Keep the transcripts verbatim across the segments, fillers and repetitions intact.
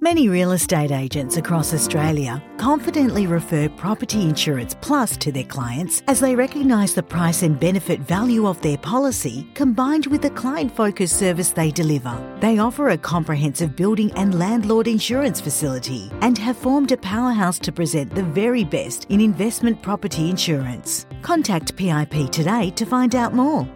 Many real estate agents across Australia confidently refer Property Insurance Plus to their clients as they recognise the price and benefit value of their policy combined with the client-focused service they deliver. They offer a comprehensive building and landlord insurance facility and have formed a powerhouse to present the very best in investment property insurance. Contact P I P today to find out more.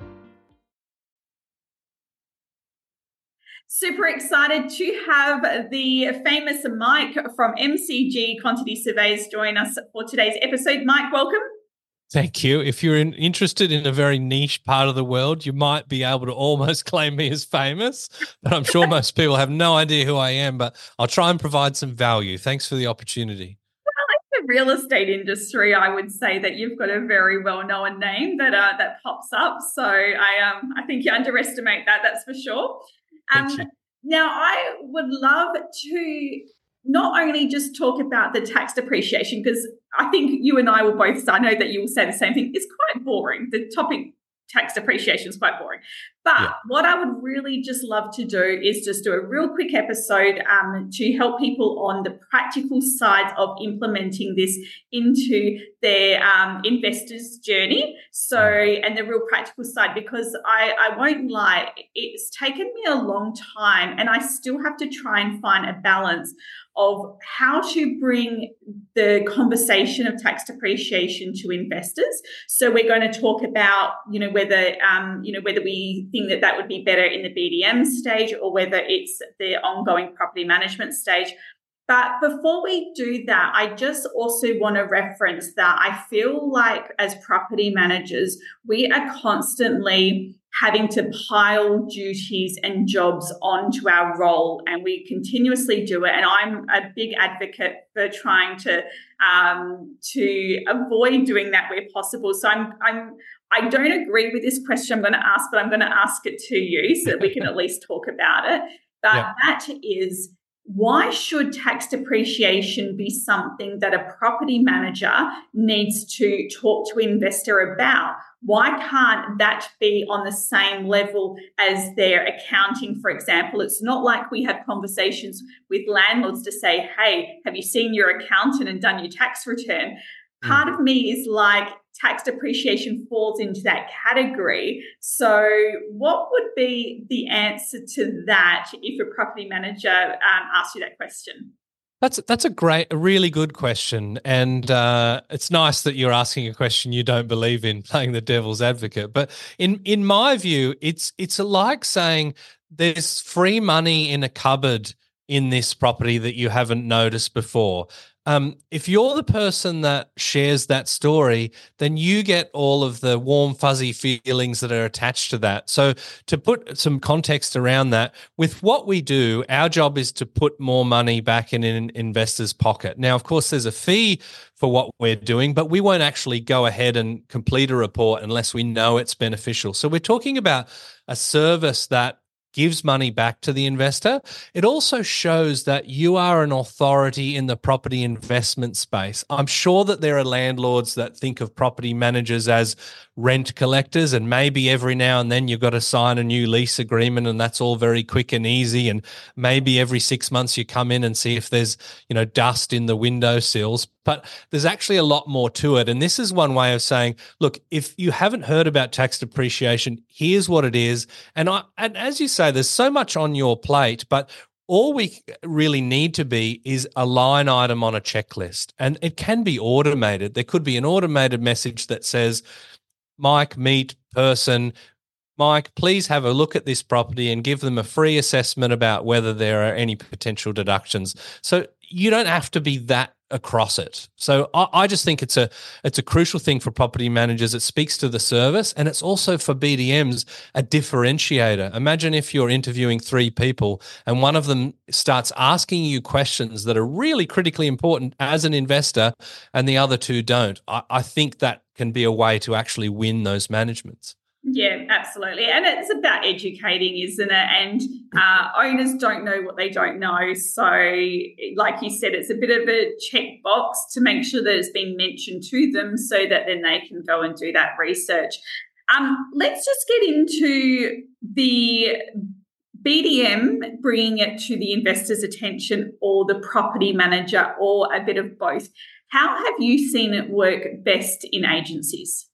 Super excited to have the famous Mike from M C G Quantity Surveys join us for today's episode. Mike, welcome. Thank you. If you're in, interested in a very niche part of the world, you might be able to almost claim me as famous, but I'm sure most people have no idea who I am, but I'll try and provide some value. Thanks for the opportunity. Well, in the real estate industry, I would say that you've got a very well-known name that uh, that pops up. So I um I think you underestimate that, that's for sure. Um, now, I would love to not only just talk about the tax depreciation, because I think you and I will both, I know that you will say the same thing, it's quite boring. The topic tax depreciation is quite boring. But yeah. What I would really just love to do is just do a real quick episode um, to help people on the practical sides of implementing this into their um, investors' journey. So, and the real practical side, because I, I won't lie, it's taken me a long time and I still have to try and find a balance of how to bring the conversation of tax depreciation to investors. So we're going to talk about, you know, whether, um, you know, whether we think that that would be better in the B D M stage or whether it's the ongoing property management stage. But before we do that, I just also want to reference that I feel like as property managers, we are constantly having to pile duties and jobs onto our role, and we continuously do it. And I'm a big advocate for trying to um, to avoid doing that where possible. So I'm I'm I don't agree with this question I'm going to ask, but I'm going to ask it to you so that we can at least talk about it. But yeah. That is, why should tax depreciation be something that a property manager needs to talk to an investor about? Why can't that be on the same level as their accounting, for example? It's not like we have conversations with landlords to say, hey, have you seen your accountant and done your tax return? Part of me is like, tax depreciation falls into that category. So what would be the answer to that if a property manager um, asked you that question? That's that's a great, a really good question. And uh, it's nice that you're asking a question you don't believe in, playing the devil's advocate. But in in my view, it's it's like saying there's free money in a cupboard in this property that you haven't noticed before. Um, if you're the person that shares that story, then you get all of the warm, fuzzy feelings that are attached to that. So to put some context around that, with what we do, our job is to put more money back in an investor's pocket. Now, of course, there's a fee for what we're doing, but we won't actually go ahead and complete a report unless we know it's beneficial. So we're talking about a service that gives money back to the investor. It also shows that you are an authority in the property investment space. I'm sure that there are landlords that think of property managers as rent collectors, and maybe every now and then you've got to sign a new lease agreement and that's all very quick and easy. And maybe every six months you come in and see if there's, you know, dust in the windowsills. But there's actually a lot more to it. And this is one way of saying, look, if you haven't heard about tax depreciation, here's what it is. And I, and as you say, there's so much on your plate, but all we really need to be is a line item on a checklist. And it can be automated. There could be an automated message that says, Mike, meet person, Mike, please have a look at this property and give them a free assessment about whether there are any potential deductions. So you don't have to be that across it. So I, I just think it's a it's a crucial thing for property managers. It speaks to the service, and it's also for B D Ms a differentiator. Imagine if you're interviewing three people and one of them starts asking you questions that are really critically important as an investor and the other two don't. I, I think that can be a way to actually win those managements. Yeah, absolutely. And it's about educating, isn't it? And uh, owners don't know what they don't know. So like you said, it's a bit of a checkbox to make sure that it's been mentioned to them so that then they can go and do that research. Um, let's just get into the B D M, bringing it to the investor's attention, or the property manager, or a bit of both. How have you seen it work best in agencies?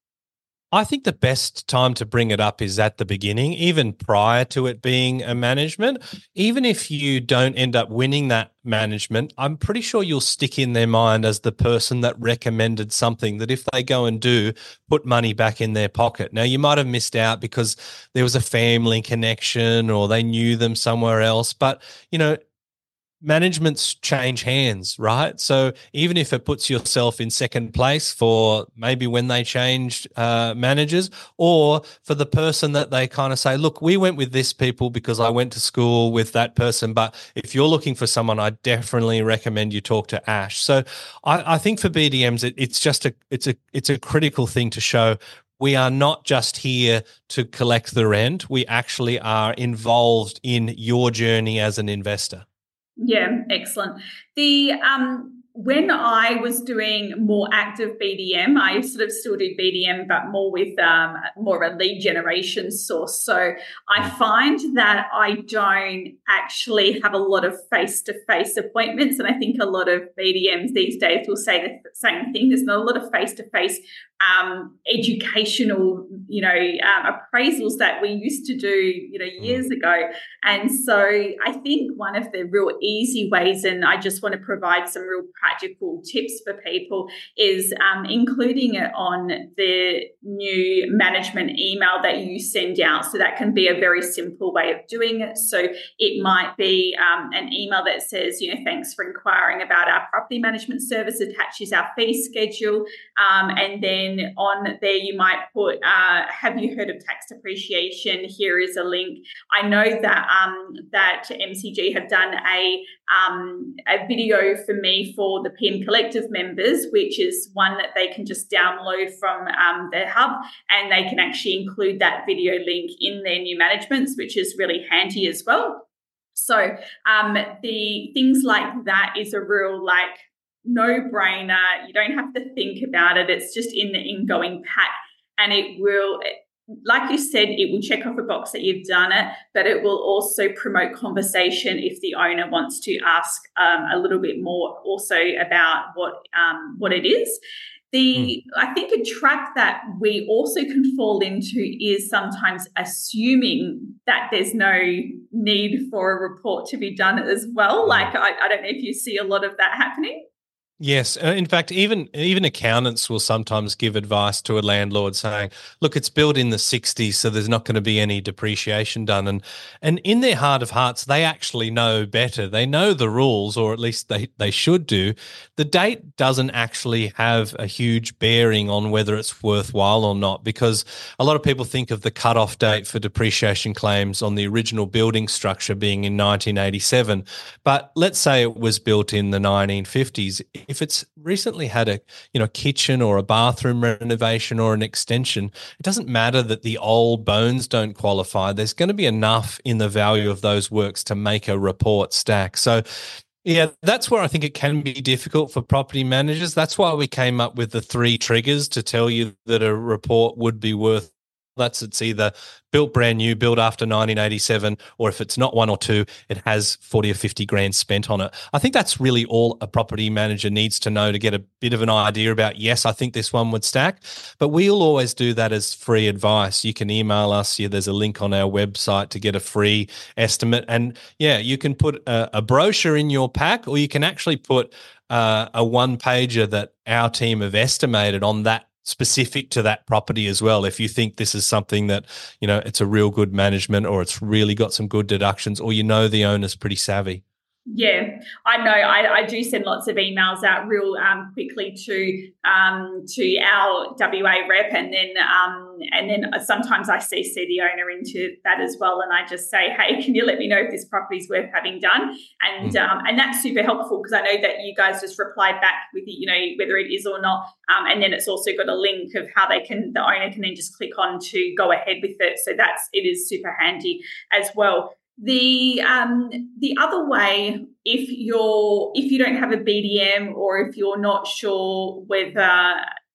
I think the best time to bring it up is at the beginning, even prior to it being a management. Even if you don't end up winning that management, I'm pretty sure you'll stick in their mind as the person that recommended something that if they go and do, put money back in their pocket. Now, you might have missed out because there was a family connection or they knew them somewhere else, but, you know, managements change hands, right? So even if it puts yourself in second place for maybe when they change uh, managers, or for the person that they kind of say, look, we went with this people because I went to school with that person, but if you're looking for someone, I definitely recommend you talk to Ash. So I, I think for B D Ms, it, it's just a it's a it's a critical thing to show. We are not just here to collect the rent. We actually are involved in your journey as an investor. Yeah, excellent. The um, when I was doing more active B D M, I sort of still do B D M, but more with um, more of a lead generation source. So I find that I don't actually have a lot of face-to-face appointments, and I think a lot of B D Ms these days will say the same thing. There's not a lot of face-to-face um, educational, you know, um, appraisals that we used to do, you know, years ago. And so I think one of the real easy ways, and I just want to provide some real practical tips for people, is um, including it on the new management email that you send out. So that can be a very simple way of doing it. So it might be um, an email that says, you know, thanks for inquiring about our property management service, attaches our fee schedule, um, and then on there you might put, uh, have you heard of tax depreciation? Here is a link. I know that um, that M C G have done a um, a video for me for the P M Collective members, which is one that they can just download from um, their hub, and they can actually include that video link in their new managements, which is really handy as well. So um, the things like that is a real like no-brainer. You don't have to think about it. It's just in the ingoing pack, and it will, like you said, it will check off a box that you've done it, but it will also promote conversation if the owner wants to ask um, a little bit more also about what um, what it is. The mm. I think a trap that we also can fall into is sometimes assuming that there's no need for a report to be done as well. Like I, I don't know if you see a lot of that happening. Yes. In fact, even even accountants will sometimes give advice to a landlord saying, look, it's built in the sixties, so there's not going to be any depreciation done. And and in their heart of hearts, they actually know better. They know the rules, or at least they, they should do. The date doesn't actually have a huge bearing on whether it's worthwhile or not, because a lot of people think of the cutoff date for depreciation claims on the original building structure being in nineteen eighty-seven. But let's say it was built in the nineteen fifties. If it's recently had a you know kitchen or a bathroom renovation or an extension, it doesn't matter that the old bones don't qualify. There's going to be enough in the value of those works to make a report stack. So yeah, that's where I think it can be difficult for property managers. That's why we came up with the three triggers to tell you that a report would be worth. That's it's either built brand new, built after nineteen eighty-seven, or if it's not one or two, it has forty or fifty grand spent on it. I think that's really all a property manager needs to know to get a bit of an idea about, yes, I think this one would stack. But we'll always do that as free advice. You can email us. Yeah, there's a link on our website to get a free estimate. And yeah, you can put a, a brochure in your pack, or you can actually put uh, a one-pager that our team have estimated on that specific to that property as well. If you think this is something that, you know, it's a real good management, or it's really got some good deductions, or you know the owner's pretty savvy. Yeah, I know. I, I do send lots of emails out real um, quickly to um, to our W A rep, and then um, and then sometimes I C C the owner into that as well, and I just say, hey, can you let me know if this property is worth having done? And mm. um, and that's super helpful, because I know that you guys just replied back with, you know, whether it is or not, um, and then it's also got a link of how they can, the owner can then just click on to go ahead with it. So that's, it is super handy as well. The um, the other way, if you're if you don't have a B D M, or if you're not sure whether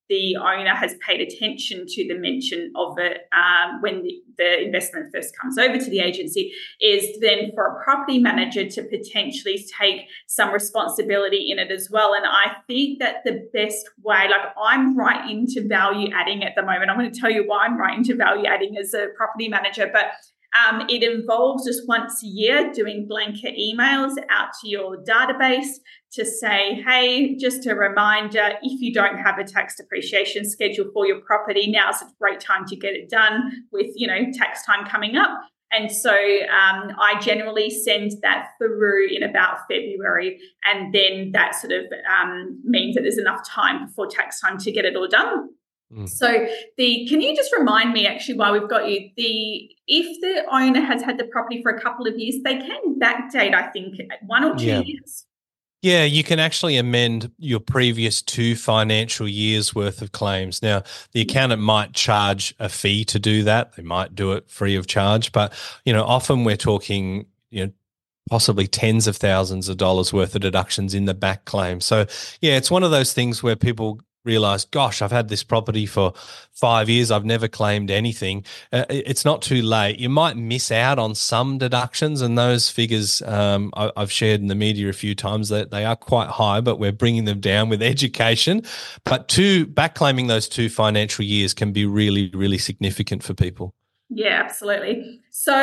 the owner has paid attention to the mention of it um, when the, the investment first comes over to the agency, is then for a property manager to potentially take some responsibility in it as well. And I think that the best way, like I'm right into value adding at the moment. I'm going to tell you why I'm right into value adding as a property manager, but Um, it involves just once a year doing blanket emails out to your database to say, hey, just a reminder, if you don't have a tax depreciation schedule for your property, now's a great time to get it done with, you know, tax time coming up. And so um, I generally send that through in about February, and then that sort of um, means that there's enough time before tax time to get it all done. Mm. So the can you just remind me, actually, while we've got you, the if the owner has had the property for a couple of years, they can backdate, I think, one or two yeah. years. Yeah, you can actually amend your previous two financial years worth of claims. Now, the accountant might charge a fee to do that. They might do it free of charge, but you know, often we're talking, you know, possibly tens of thousands of dollars worth of deductions in the back claim. So, yeah, it's one of those things where people realize, gosh, I've had this property for five years. I've never claimed anything. Uh, it's not too late. You might miss out on some deductions, and those figures um, I, I've shared in the media a few times that they are quite high, but we're bringing them down with education. But two back claiming those two financial years can be really, really significant for people. Yeah, absolutely. So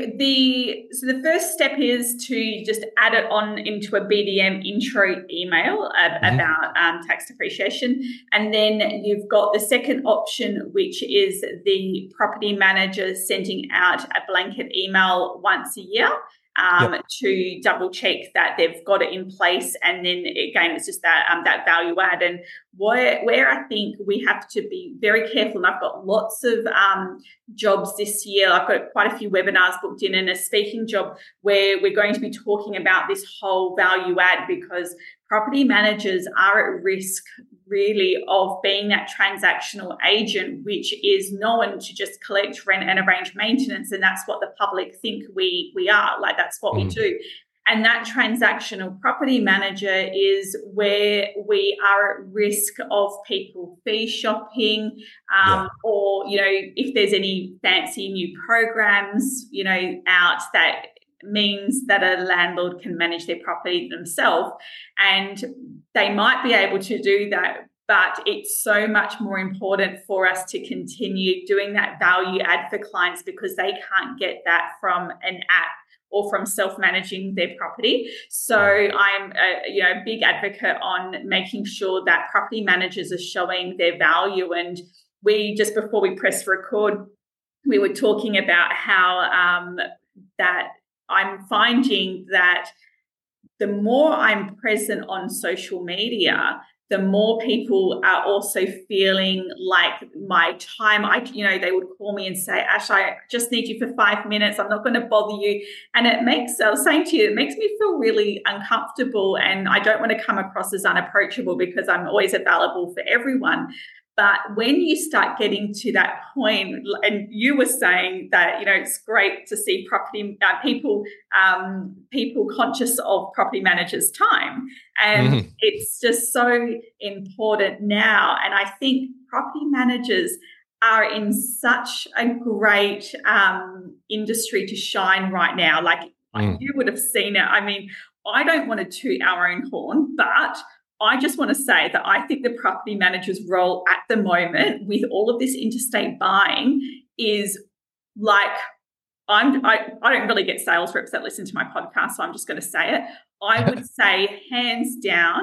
the so the first step is to just add it on into a B D M intro email ab- mm-hmm. about um, tax depreciation, and then you've got the second option, which is the property manager sending out a blanket email once a year. Um, yep. to double check that they've got it in place. And then again, it's just that um, that value add. And where, where I think we have to be very careful, and I've got lots of um, jobs this year. I've got quite a few webinars booked in and a speaking job where we're going to be talking about this whole value add, because property managers are at risk really of being that transactional agent, which is known to just collect rent and arrange maintenance. And that's what the public think we we are. Like, that's what mm. we do. And that transactional property manager is where we are at risk of people fee shopping, um, yeah. or, you know, if there's any fancy new programs, you know, out that means that a landlord can manage their property themselves, and they might be able to do that, but it's so much more important for us to continue doing that value add for clients, because they can't get that from an app or from self-managing their property. So I'm a, you know, a big advocate on making sure that property managers are showing their value. And we, just before we press record, we were talking about how um, that I'm finding that the more I'm present on social media, the more people are also feeling like my time, I, you know, they would call me and say, Ash, I just need you for five minutes. I'm not going to bother you. And it makes, I was saying to you, it makes me feel really uncomfortable, and I don't want to come across as unapproachable because I'm always available for everyone. But when you start getting to that point, and you were saying that, you know, it's great to see property uh, people um, people conscious of property managers' time, and mm-hmm. it's just so important now. And I think property managers are in such a great um, industry to shine right now. Like mm. you would have seen it. I mean, I don't want to toot our own horn, but I just want to say that I think the property manager's role at the moment with all of this interstate buying is like, I'm, I, I don't really get sales reps that listen to my podcast, so I'm just going to say it. I would say hands down,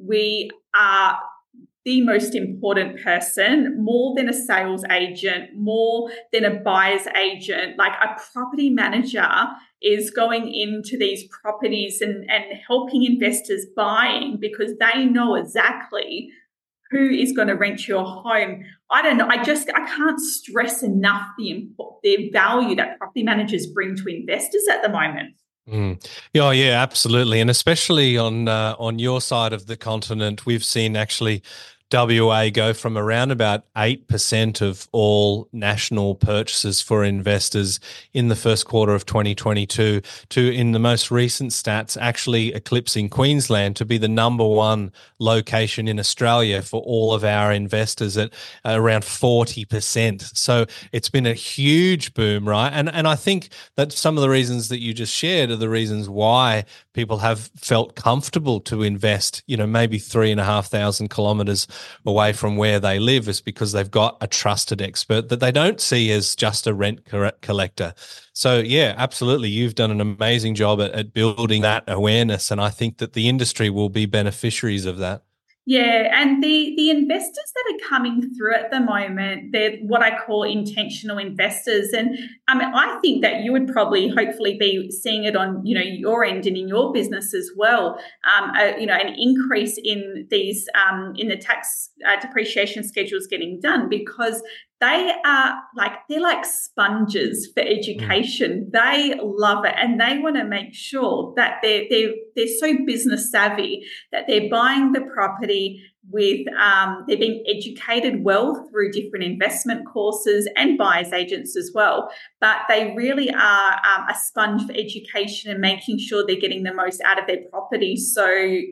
we are the most important person, more than a sales agent, more than a buyer's agent. Like, a property manager is going into these properties and, and helping investors buying, because they know exactly who is going to rent your home. I don't know. I just, I can't stress enough the, the value that property managers bring to investors at the moment. Mm. Yeah, yeah, absolutely. And especially on uh, on your side of the continent, we've seen actually W A go from around about eight percent of all national purchases for investors in the first quarter of twenty twenty-two to, in the most recent stats, actually eclipsing Queensland to be the number one location in Australia for all of our investors at around forty percent. So it's been a huge boom, right? And and I think that some of the reasons that you just shared are the reasons why people have felt comfortable to invest, you know, maybe three and a half thousand kilometers away from where they live, is because they've got a trusted expert that they don't see as just a rent collector. So yeah, absolutely. You've done an amazing job at, at building that awareness. And I think that the industry will be beneficiaries of that. Yeah, and the the investors that are coming through at the moment, they're what I call intentional investors. And I mean, I think that you would probably, hopefully, be seeing it on, you know, your end and in your business as well. Um, a, you know, an increase in these um, in the tax uh, depreciation schedules getting done, because they are like, they're like sponges for education. Mm. They love it, and they want to make sure that they're they're they're so business savvy that they're buying the property with um, they're being educated well through different investment courses and buyers agents as well. But they really are um, a sponge for education and making sure they're getting the most out of their property. So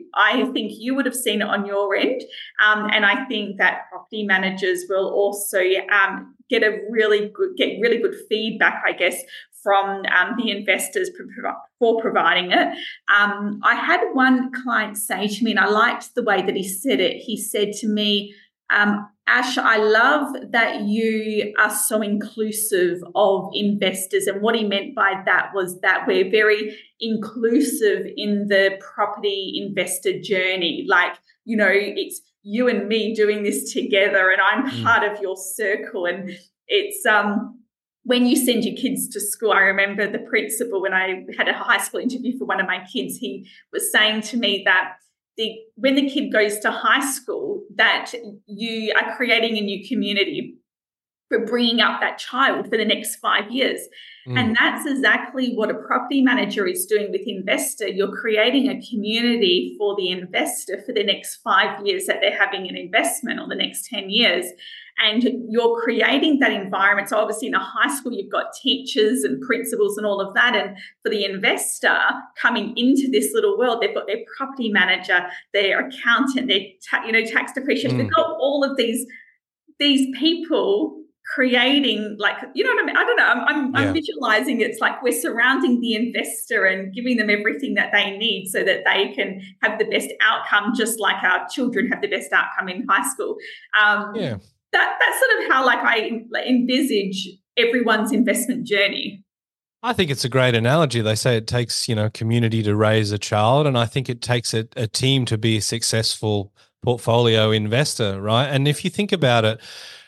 I think you would have seen it on your end, um, and I think that property managers will also um, get a really good get really good feedback, I guess, from um, the investors for providing it. Um, I had one client say to me, and I liked the way that he said it. He said to me, um, Ash, I love that you are so inclusive of investors. And what he meant by that was that we're very inclusive in the property investor journey. Like, you know, it's you and me doing this together, and I'm mm. part of your circle. And it's um when you send your kids to school, I remember the principal, when I had a high school interview for one of my kids, he was saying to me that the when the kid goes to high school, that you are creating a new community for bringing up that child for the next five years. Mm. And that's exactly what a property manager is doing with investor. You're creating a community for the investor for the next five years that they're having an investment, or the next ten years. And you're creating that environment. So obviously in a high school, you've got teachers and principals and all of that. And for the investor coming into this little world, they've got their property manager, their accountant, their ta- you know tax depreciation. Mm. They've got all of these these people creating, like, you know what I mean? I don't know. I'm, I'm, yeah. I'm visualizing it's like we're surrounding the investor and giving them everything that they need so that they can have the best outcome, just like our children have the best outcome in high school. Um, yeah. That that's sort of how like I envisage everyone's investment journey. I think it's a great analogy. They say it takes, you know, community to raise a child, and I think it takes a, a team to be a successful portfolio investor, right? And if you think about it,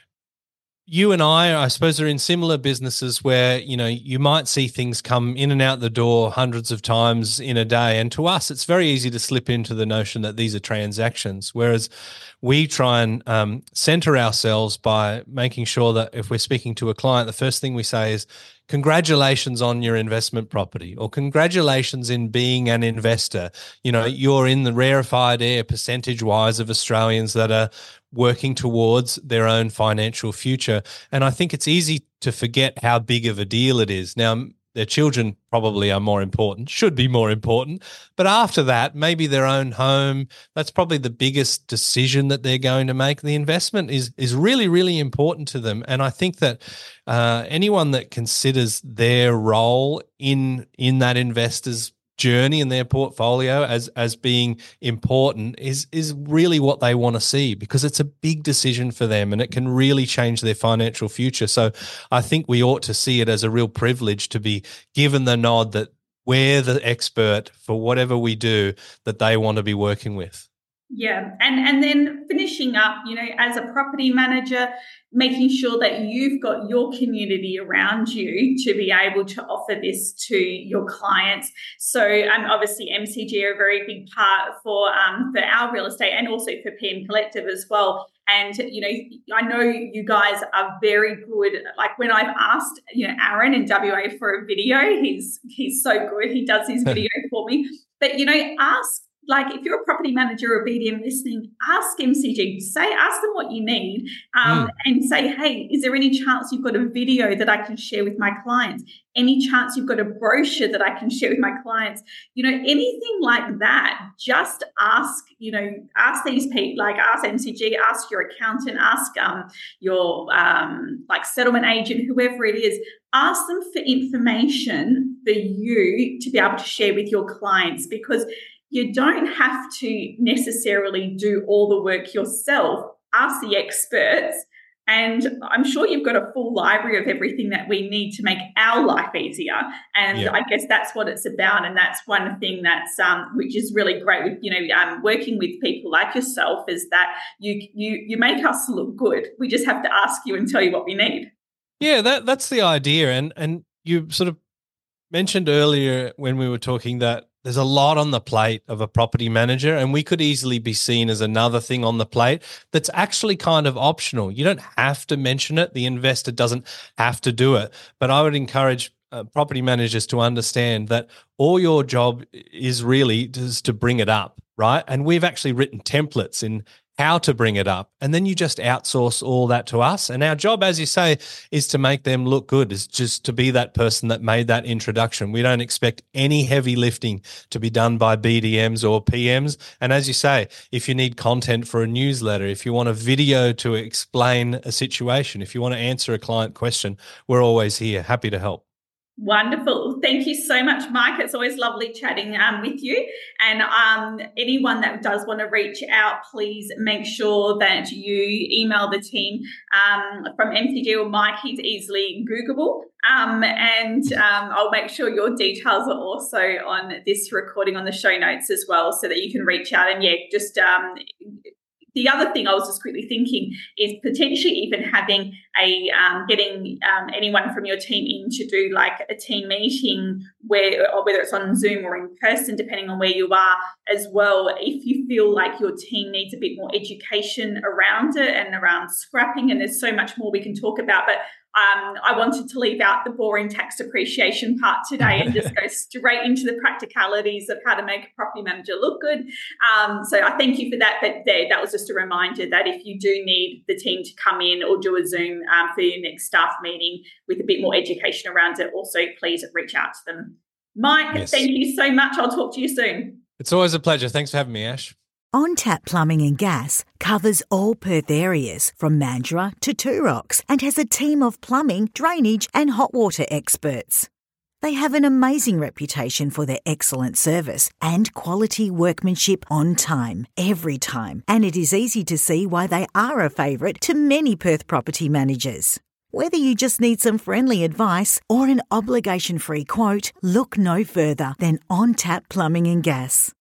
you and I, I suppose, are in similar businesses where, you know, you might see things come in and out the door hundreds of times in a day. And to us, it's very easy to slip into the notion that these are transactions, whereas we try and um, center ourselves by making sure that if we're speaking to a client, the first thing we say is, congratulations on your investment property, or congratulations in being an investor. You know, you're in the rarefied air percentage-wise of Australians that are working towards their own financial future. And I think it's easy to forget how big of a deal it is. Now, their children probably are more important, should be more important. But after that, maybe their own home, that's probably the biggest decision that they're going to make. The investment is is really, really important to them. And I think that uh, anyone that considers their role in in that investor's journey in their portfolio as as being important is is really what they want to see, because it's a big decision for them and it can really change their financial future. So I think we ought to see it as a real privilege to be given the nod that we're the expert for whatever we do that they want to be working with. Yeah. And and then finishing up, you know, as a property manager, making sure that you've got your community around you to be able to offer this to your clients. So um, obviously M C G are a very big part for um, for our real estate, and also for P M Collective as well. And, you know, I know you guys are very good. Like when I've asked, you know, Aaron in W A for a video, he's he's so good. He does his video for me. But, you know, ask like if you're a property manager or a B D M listening, ask M C G, say, ask them what you need, um, mm. and say, hey, is there any chance you've got a video that I can share with my clients? Any chance you've got a brochure that I can share with my clients? You know, anything like that, just ask, you know, ask these people, like ask M C G, ask your accountant, ask um, your um, like settlement agent, whoever it is, ask them for information for you to be able to share with your clients, because you don't have to necessarily do all the work yourself. Ask the experts. And I'm sure you've got a full library of everything that we need to make our life easier. And yeah. I guess that's what it's about. And that's one thing that's um, which is really great with, you know, um, working with people like yourself, is that you you you make us look good. We just have to ask you and tell you what we need. Yeah, that that's the idea. And and you sort of mentioned earlier when we were talking that there's a lot on the plate of a property manager, and we could easily be seen as another thing on the plate that's actually kind of optional. You don't have to mention it. The investor doesn't have to do it. But I would encourage uh, property managers to understand that all your job is really is to bring it up, right? And we've actually written templates in how to bring it up, and then you just outsource all that to us. And our job, as you say, is to make them look good, is just to be that person that made that introduction. We don't expect any heavy lifting to be done by B D Ms or P Ms. And as you say, if you need content for a newsletter, if you want a video to explain a situation, if you want to answer a client question, we're always here, happy to help. Wonderful. Thank you so much, Mike. It's always lovely chatting um, with you. And um, anyone that does want to reach out, please make sure that you email the team um, from M C G or Mike. He's easily Googleable. Um, and um, I'll make sure your details are also on this recording on the show notes as well, so that you can reach out. And yeah, just um, the other thing I was just quickly thinking is potentially even having a um, getting um, anyone from your team in to do like a team meeting, where, or whether it's on Zoom or in person, depending on where you are as well. If you feel like your team needs a bit more education around it and around scrapping, and there's so much more we can talk about, but Um, I wanted to leave out the boring tax depreciation part today and just go straight into the practicalities of how to make a property manager look good. Um, so I thank you for that. But there, that was just a reminder that if you do need the team to come in or do a Zoom um, for your next staff meeting with a bit more education around it, also please reach out to them. Mike, yes. Thank you so much. I'll talk to you soon. It's always a pleasure. Thanks for having me, Ash. On Tap Plumbing and Gas covers all Perth areas from Mandurah to Two Rocks and has a team of plumbing, drainage and hot water experts. They have an amazing reputation for their excellent service and quality workmanship on time, every time, and it is easy to see why they are a favourite to many Perth property managers. Whether you just need some friendly advice or an obligation-free quote, look no further than On Tap Plumbing and Gas.